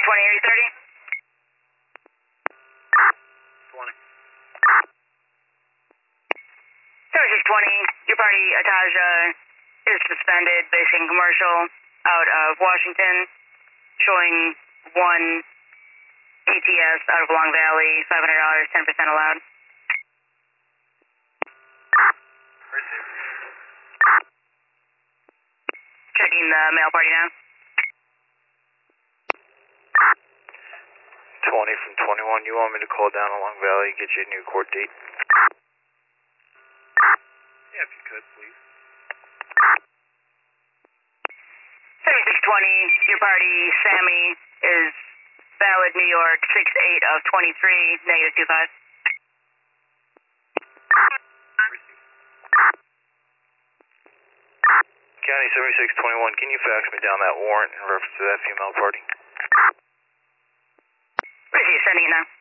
are you 30? 20. 7620, your party, Ataja, is suspended, basing commercial out of Washington, showing 1 ATS out of Long Valley, $500, 10% allowed. Received. Checking the mail party now. 20 from 21, you want me to call down to Long Valley, get you a new court date? Yeah, if you could, please. 7620, your party, Sammy, is valid New York, 68 of 23, negative 25. County 7621, can you fax me down that warrant in reference to that female party? Where is he sending it now?